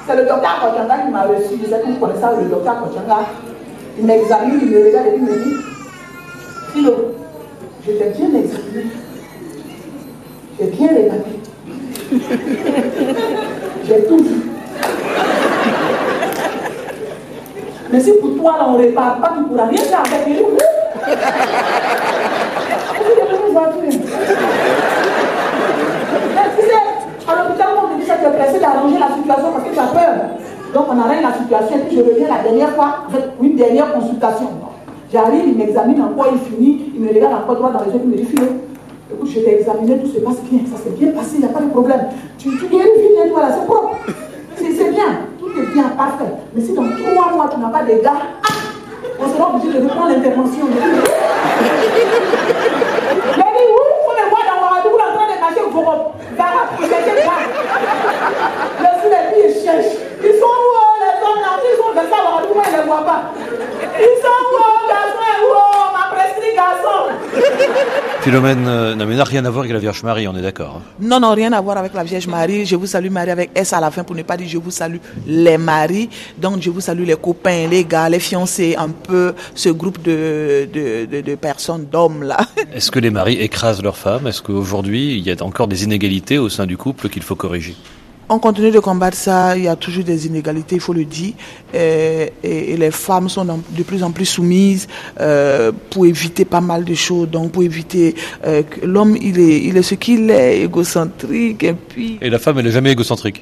C'est le docteur Kochanga qui m'a reçu. Je sais que vous connaissez ça, le docteur Kochanga. Il m'examine, il me regarde et il me dit Philo, je t'ai bien examiné. J'ai bien les papiers. J'ai tout vu. Mais si pour toi, là, on ne répare pas, tu ne pourras rien faire avec lui. À l'hôpital, on me dit que tu es pressé d'arranger la situation parce que tu as peur. Donc on arrête la situation et puis je reviens la dernière fois avec une dernière consultation. J'arrive, il m'examine encore, il finit, il me regarde encore droit dans les yeux, il me dit Philo, écoute, je t'ai examiné, tout se passe bien, ça s'est bien passé, il n'y a pas de problème. Tu, tu guéris vite, voilà, c'est propre. C'est, c'est bien, tout est bien, parfait. Mais si dans trois mois tu n'as pas de gars, ah, on sera obligé de reprendre l'intervention. Mais oui, on me voit dans Ouagadougou en train de marcher au Europe. Les filles, ils cherchent. Ils sont où les hommes là? Ils sont comme ça, Ouagadougou, ils ne les voient pas. Ils sont où, garçon, où, ma prestige, garçon. Philomène euh, non, mais n'a rien à voir avec la Vierge Marie, on est d'accord. Hein. Non, non, rien à voir avec la Vierge Marie. Je vous salue Marie avec S à la fin pour ne pas dire je vous salue les maris. Donc je vous salue les copains, les gars, les fiancés, un peu ce groupe de, de, de, de personnes, d'hommes là. Est-ce que les maris écrasent leurs femmes? Est-ce qu'aujourd'hui il y a encore des inégalités au sein du couple qu'il faut corriger? On continue de combattre ça, il y a toujours des inégalités, il faut le dire. Et, et, et les femmes sont de plus en plus soumises euh, pour éviter pas mal de choses. Donc pour éviter euh, que l'homme, il est, il est ce qu'il est, égocentrique. Et puis. Et la femme, elle est jamais égocentrique?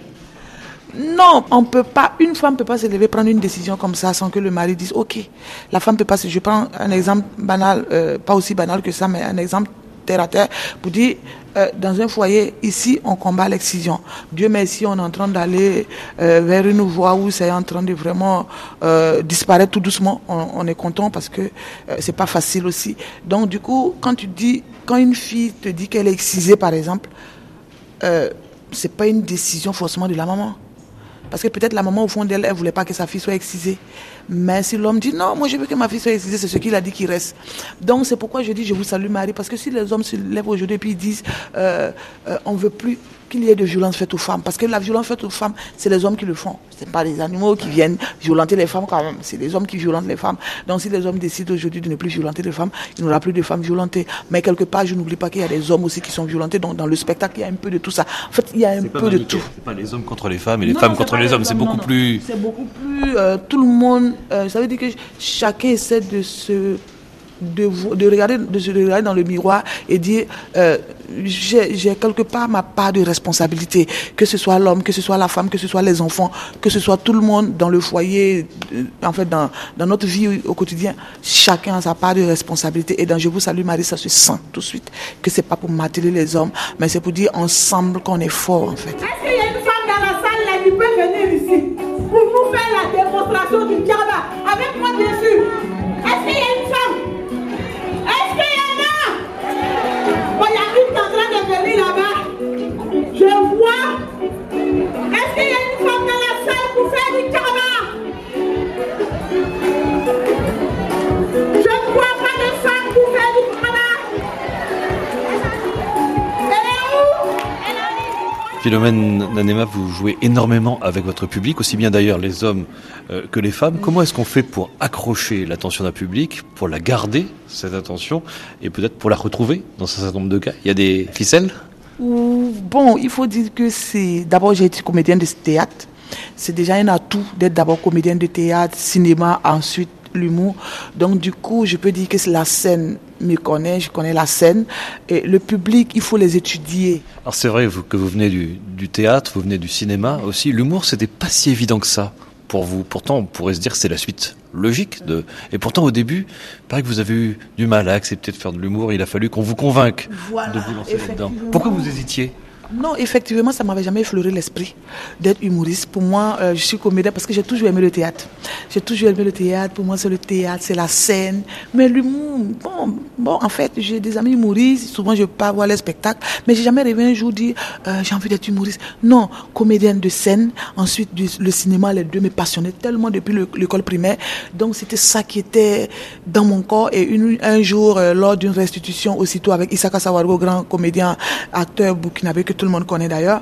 Non, on peut pas. Une femme peut pas se lever prendre une décision comme ça sans que le mari dise OK. La femme peut pas. Je prends un exemple banal, euh, pas aussi banal que ça, mais un exemple terre à terre pour dire. Euh, dans un foyer, ici, on combat l'excision. Dieu merci, on est en train d'aller euh, vers une voie où c'est en train de vraiment euh, disparaître tout doucement. On, on est content parce que euh, c'est pas facile aussi. Donc, du coup, quand tu dis, quand une fille te dit qu'elle est excisée, par exemple, euh, c'est pas une décision forcément de la maman. Parce que peut-être la maman, au fond d'elle, elle voulait pas que sa fille soit excisée. Mais si l'homme dit non, moi je veux que ma fille soit excisée, c'est ce qu'il a dit qui reste. Donc c'est pourquoi je dis je vous salue Marie. Parce que si les hommes se lèvent aujourd'hui et puis ils disent euh, euh, on veut plus qu'il y ait de violence faite aux femmes. Parce que la violence faite aux femmes, c'est les hommes qui le font. C'est pas les animaux qui viennent violenter les femmes quand même. C'est les hommes qui violentent les femmes. Donc si les hommes décident aujourd'hui de ne plus violenter les femmes, il n'y aura plus de femmes violentées. Mais quelque part, je n'oublie pas qu'il y a des hommes aussi qui sont violentés. Donc dans le spectacle, il y a un peu de tout ça. En fait, il y a un peu de tout. C'est pas les hommes contre les femmes et les non, femmes non, contre les hommes. C'est beaucoup non, non. plus... C'est beaucoup plus... Euh, tout le monde... Euh, ça veut dire que chacun essaie de se... De, de, regarder, de se regarder dans le miroir et dire euh, j'ai, j'ai quelque part ma part de responsabilité, que ce soit l'homme, que ce soit la femme, que ce soit les enfants, que ce soit tout le monde dans le foyer, euh, en fait dans, dans notre vie au quotidien, chacun a sa part de responsabilité. Et dans Je vous salue Marie, ça se sent tout de suite que c'est pas pour marteler les hommes, mais c'est pour dire ensemble qu'on est fort en fait. Est-ce qu'il y a une femme dans la salle là qui peut venir ici pour nous faire la démonstration du Djaba? Avec moi bien sûr. Est-ce qu'il y a une femme? Est-ce qu'il y en a? Bon, il y a une qui est en train de venir là-bas. Je vois. Est-ce qu'il y a une femme dans la salle pour faire du Djaba? Je ne vois pas de femme pour faire du Djaba. Elle est où? Philomène Nanema, vous jouez énormément avec votre public, aussi bien d'ailleurs les hommes euh, que les femmes. Comment est-ce qu'on fait pour accrocher l'attention d'un public, pour la garder, cette attention, et peut-être pour la retrouver dans un certain nombre de cas? Il y a des ficelles? Bon, il faut dire que c'est... D'abord, j'ai été comédienne de théâtre. C'est déjà un atout d'être d'abord comédienne de théâtre, cinéma, ensuite l'humour. Donc du coup, je peux dire que la scène me connaît, je connais la scène. Et le public, il faut les étudier. Alors c'est vrai vous, que vous venez du, du théâtre, vous venez du cinéma aussi. L'humour, c'était pas si évident que ça pour vous. Pourtant, on pourrait se dire que c'est la suite logique. De... Et pourtant, au début, il paraît que vous avez eu du mal à accepter de faire de l'humour. Il a fallu qu'on vous convainque voilà, de vous lancer là-dedans. Pourquoi vous hésitiez? Non, effectivement, ça m'avait jamais effleuré l'esprit d'être humoriste. Pour moi, euh, je suis comédienne parce que j'ai toujours aimé le théâtre. J'ai toujours aimé le théâtre. Pour moi, c'est le théâtre, c'est la scène. Mais l'humour, bon, bon, en fait, j'ai des amis humoristes. Souvent, je pars voir les spectacles. Mais j'ai jamais rêvé un jour dire, euh, j'ai envie d'être humoriste. Non, comédienne de scène. Ensuite, du, le cinéma, les deux me passionnaient tellement depuis le, l'école primaire. Donc, c'était ça qui était dans mon corps. Et une, un jour, euh, lors d'une restitution, aussitôt avec Isaka Sawargo, grand comédien, acteur burkinabé que tout le monde connaît d'ailleurs,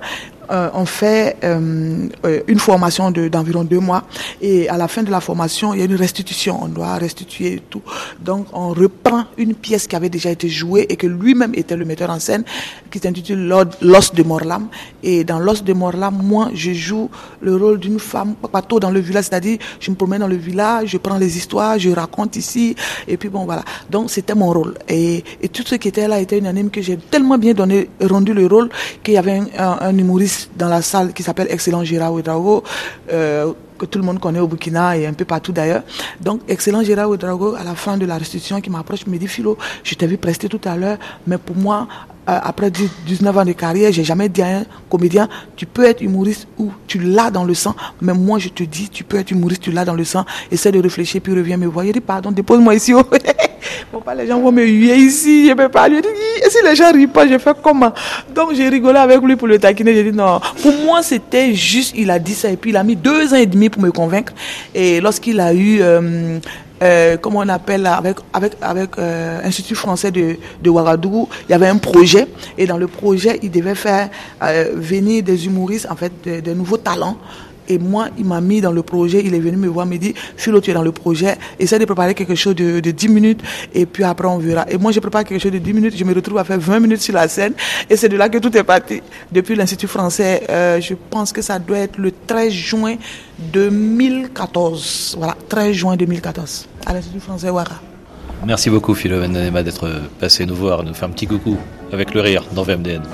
euh, on fait euh, euh, une formation de, d'environ deux mois et à la fin de la formation, il y a une restitution. On doit restituer tout. Donc, on reprend une pièce qui avait déjà été jouée et que lui-même était le metteur en scène, qui s'intitule L'os de Morlam. Et dans L'os de Morlam, moi, je joue le rôle d'une femme pato dans le village, c'est-à-dire je me promène dans le village, je prends les histoires, je raconte ici, et puis bon, voilà. Donc, c'était mon rôle. Et, et tout ce qui était là était une anime que j'ai tellement bien donné, rendu le rôle, qu'il y avait un, un, un humoriste dans la salle qui s'appelle Excellent Gérard Ouedraogo, euh, que tout le monde connaît au Burkina et un peu partout d'ailleurs. Donc, Excellent Gérard Ouedraogo, à la fin de la restitution, qui m'approche, me dit, Philo, je t'ai vu prester tout à l'heure, mais pour moi, euh, après dix-neuf ans de carrière, j'ai jamais dit à un comédien, tu peux être humoriste ou tu l'as dans le sang, mais moi, je te dis, tu peux être humoriste, tu l'as dans le sang, essaie de réfléchir, puis reviens me voir. Il dit, pardon, dépose-moi ici. Bon, pas les gens vont me huer ici, je ne peux pas. Je dis, et si les gens rient pas, je fais comment? Donc, j'ai rigolé avec lui pour le taquiner. J'ai dit, non, pour moi, c'était juste, il a dit ça, et puis il a mis deux ans et demi pour me convaincre. Et lorsqu'il a eu, euh, euh, comment on appelle, avec, avec, avec euh, Institut français de, de Ouagadougou, il y avait un projet, et dans le projet, il devait faire euh, venir des humoristes, en fait, de, de nouveaux talents. Et moi, il m'a mis dans le projet, il est venu me voir, me dit, Philo, tu es dans le projet, essaie de préparer quelque chose de, de dix minutes, et puis après on verra. Et moi, je prépare quelque chose de dix minutes, je me retrouve à faire vingt minutes sur la scène, et c'est de là que tout est parti. Depuis l'Institut français, euh, je pense que ça doit être le treize juin deux mille quatorze. Voilà, treize juin deux mille quatorze, à l'Institut français Ouara. Merci beaucoup, Philomène Nanema, d'être passé nous voir, nous faire un petit coucou avec le rire dans V M D N.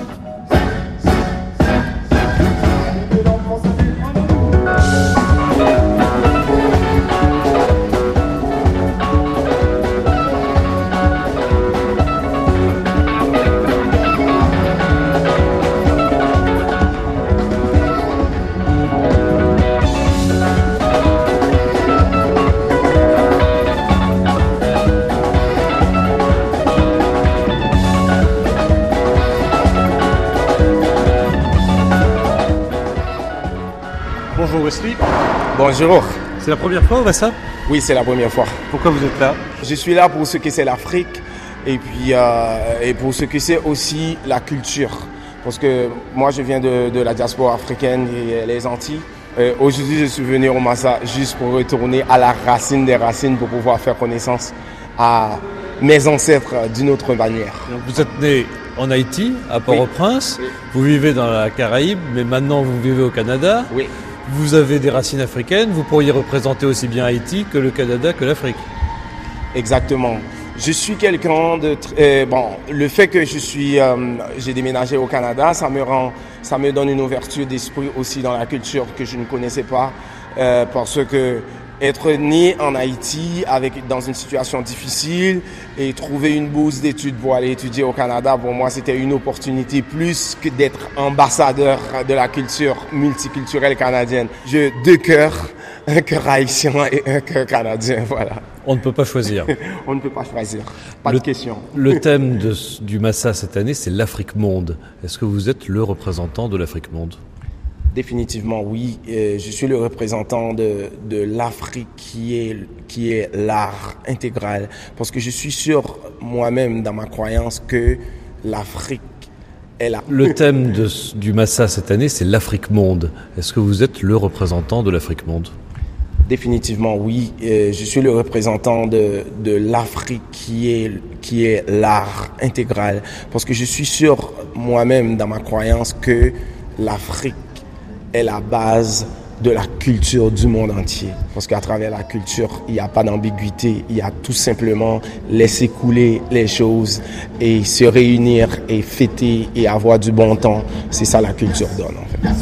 Bonjour Wesley. Bonjour. C'est la première fois au Massa ? Oui, c'est la première fois. Pourquoi vous êtes là ? Je suis là pour ce que c'est l'Afrique et puis euh, et pour ce que c'est aussi la culture. Parce que moi, je viens de, de la diaspora africaine et les Antilles. Euh, aujourd'hui, je suis venu au Massa juste pour retourner à la racine des racines pour pouvoir faire connaissance à mes ancêtres d'une autre manière. Donc vous êtes né en Haïti, à Port-au-Prince. Oui. Vous vivez dans la Caraïbe, mais maintenant vous vivez au Canada. Oui. Vous avez des racines africaines, vous pourriez représenter aussi bien Haïti que le Canada que l'Afrique. Exactement. Je suis quelqu'un de très... Euh, bon, le fait que je suis... Euh, j'ai déménagé au Canada, ça me rend... Ça me donne une ouverture d'esprit aussi dans la culture que je ne connaissais pas. Euh, parce que être né en Haïti avec dans une situation difficile et trouver une bourse d'études pour aller étudier au Canada, pour moi, c'était une opportunité plus que d'être ambassadeur de la culture multiculturelle canadienne. J'ai deux cœurs, un cœur haïtien et un cœur canadien, voilà. On ne peut pas choisir. On ne peut pas choisir. Pas le, de question. Le thème de, du Massa cette année, c'est l'Afrique monde. Est-ce que vous êtes le représentant de l'Afrique monde ? Définitivement, oui. Euh, je suis le représentant de, de l'Afrique qui est, qui est l'art intégral. Parce que je suis sûr moi-même dans ma croyance que l'Afrique est là. Le thème de, du Massa cette année, c'est l'Afrique monde. Est-ce que vous êtes le représentant de l'Afrique monde ? Définitivement, oui. Euh, je suis le représentant de, de l'Afrique qui est, qui est l'art intégral. Parce que je suis sûr moi-même dans ma croyance que l'Afrique est la base de la culture du monde entier. Parce qu'à travers la culture, il n'y a pas d'ambiguïté. Il y a tout simplement laisser couler les choses et se réunir et fêter et avoir du bon temps. C'est ça la culture donne, en fait.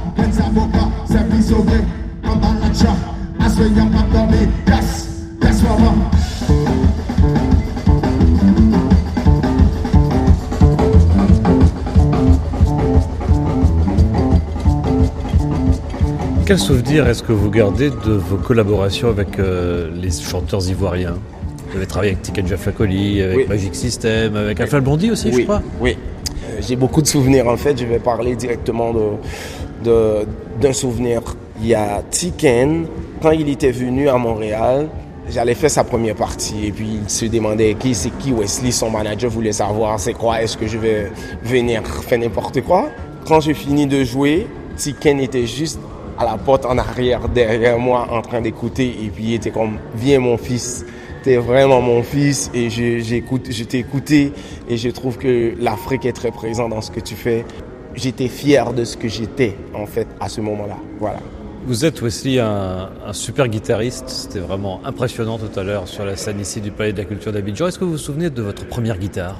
Quel souvenir est-ce que vous gardez de vos collaborations avec euh, les chanteurs ivoiriens ? Vous avez travaillé avec Tiken Jah Fakoly, avec oui. Magic System, avec oui. Alpha Blondy aussi, oui. je crois. Oui, euh, j'ai beaucoup de souvenirs. En fait, je vais parler directement de, de, d'un souvenir. Il y a Tiken, quand il était venu à Montréal, j'allais faire sa première partie et puis il se demandait qui c'est qui Wesley, son manager voulait savoir c'est quoi, est-ce que je vais venir faire n'importe quoi. quand j'ai fini de jouer, Tiken était juste à la porte en arrière, derrière moi, en train d'écouter. Et puis il était comme, viens mon fils, t'es vraiment mon fils. Et je, j'écoute, je t'ai écouté et je trouve que l'Afrique est très présente dans ce que tu fais. J'étais fier de ce que j'étais, en fait, à ce moment-là. Voilà. Vous êtes aussi un, un super guitariste. C'était vraiment impressionnant tout à l'heure sur la scène ici du Palais de la Culture d'Abidjan. Est-ce que vous vous souvenez de votre première guitare?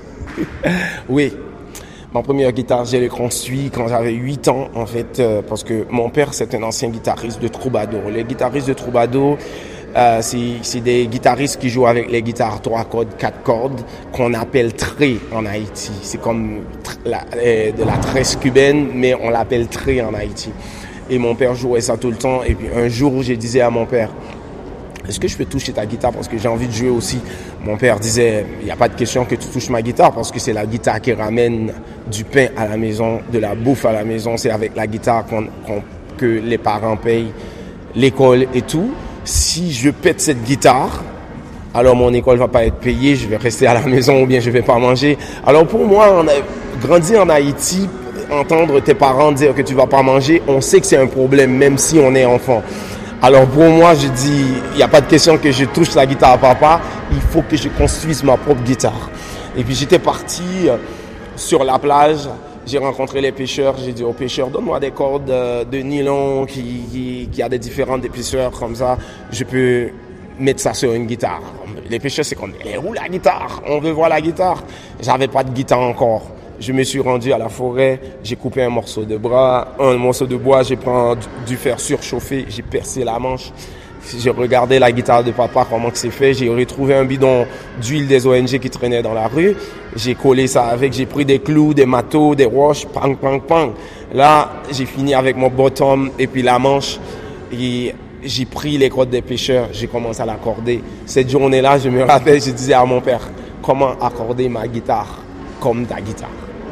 Oui. Ma première guitare, je l'ai construite quand j'avais huit ans, en fait, euh, parce que mon père, c'est un ancien guitariste de troubadour. Les guitaristes de troubadour, euh, c'est, c'est des guitaristes qui jouent avec les guitares trois cordes, quatre cordes, qu'on appelle tré en Haïti. C'est comme la, euh, de la tresse cubaine, mais on l'appelle tré en Haïti. Et mon père jouait ça tout le temps. Et puis un jour, je disais à mon père, est-ce que je peux toucher ta guitare parce que j'ai envie de jouer aussi? Mon père disait, il n'y a pas de question que tu touches ma guitare parce que c'est la guitare qui ramène du pain à la maison, de la bouffe à la maison. C'est avec la guitare qu'on, qu'on, que les parents payent l'école et tout. Si je pète cette guitare, alors mon école va pas être payée, je vais rester à la maison ou bien je vais pas manger. Alors pour moi, on a grandi en Haïti, entendre tes parents dire que tu vas pas manger, on sait que c'est un problème même si on est enfant. Alors pour moi, je dis, il n'y a pas de question que je touche la guitare à papa, il faut que je construise ma propre guitare. Et puis j'étais parti sur la plage, j'ai rencontré les pêcheurs, j'ai dit aux pêcheurs, donne-moi des cordes de nylon qui, qui, qui a des différentes épaisseurs comme ça, je peux mettre ça sur une guitare. Les pêcheurs, c'est comme, elle est où la guitare? On veut voir la guitare. J'avais pas de guitare encore. Je me suis rendu à la forêt, j'ai coupé un morceau de bras, un morceau de bois, j'ai pris du fer surchauffé, j'ai percé la manche. J'ai regardé la guitare de papa, comment que c'est fait. J'ai retrouvé un bidon d'huile des O N G qui traînait dans la rue. J'ai collé ça avec, j'ai pris des clous, des matos, des roches, pang, pang, pang. Là, j'ai fini avec mon bottom et puis la manche. Et j'ai pris les cordes des pêcheurs, j'ai commencé à l'accorder. Cette journée-là, je me rappelle, je disais à mon père, comment accorder ma guitare comme ta guitare?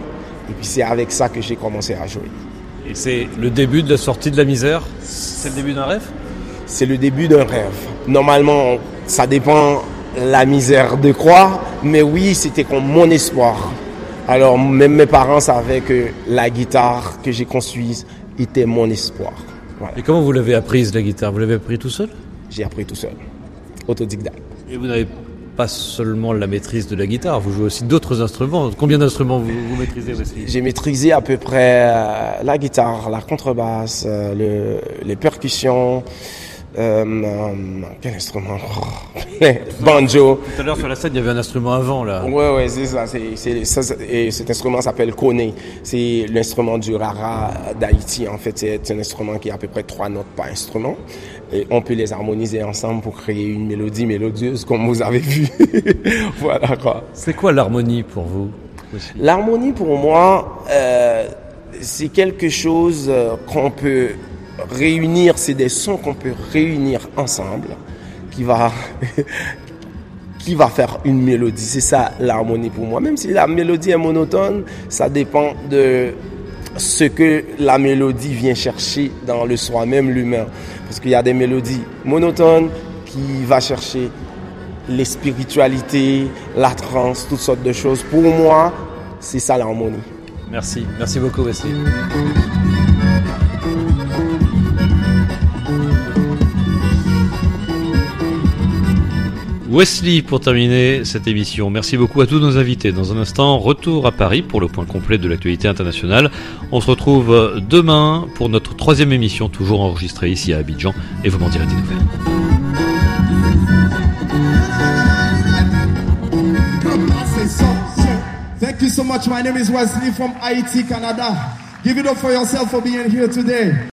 Et puis c'est avec ça que j'ai commencé à jouer. Et c'est le début de la sortie de la misère? C'est le début d'un rêve? C'est le début d'un rêve. Normalement, ça dépend la misère de quoi, mais oui, c'était comme mon espoir. Alors même mes parents savaient que la guitare que j'ai construite était mon espoir. Voilà. Et comment vous l'avez apprise, la guitare? Vous l'avez appris tout seul? J'ai appris tout seul, autodidacte. Et vous n'avez pas seulement la maîtrise de la guitare, vous jouez aussi d'autres instruments. Combien d'instruments vous, vous maîtrisez aussi? J'ai maîtrisé à peu près euh, la guitare, la contrebasse, euh, le, les percussions, euh, euh, quel instrument? Banjo. Tout à l'heure sur la scène, il y avait un instrument avant là. Ouais, ouais, c'est ça. C'est, c'est, ça et cet instrument s'appelle Kone. C'est l'instrument du rara d'Haïti. En fait, c'est un instrument qui a à peu près trois notes par instrument. Et on peut les harmoniser ensemble pour créer une mélodie mélodieuse, comme vous avez vu. Voilà quoi. C'est quoi l'harmonie pour vous aussi? L'harmonie pour moi, euh, c'est quelque chose euh, qu'on peut réunir. C'est des sons qu'on peut réunir ensemble, qui va qui va faire une mélodie. C'est ça l'harmonie pour moi. Même si la mélodie est monotone, ça dépend de ce que la mélodie vient chercher dans le soi-même, l'humain. Parce qu'il y a des mélodies monotones qui vont chercher les spiritualités, la transe, toutes sortes de choses. Pour moi, c'est ça l'harmonie. Merci, merci beaucoup Wesley. Wesley pour terminer cette émission. Merci beaucoup à tous nos invités. Dans un instant, retour à Paris pour le point complet de l'actualité internationale. On se retrouve demain pour notre troisième émission, toujours enregistrée ici à Abidjan, et vous m'en direz des nouvelles. Thank you so much. My name is Wesley from Haiti, Canada. Give it up for yourself for being here today.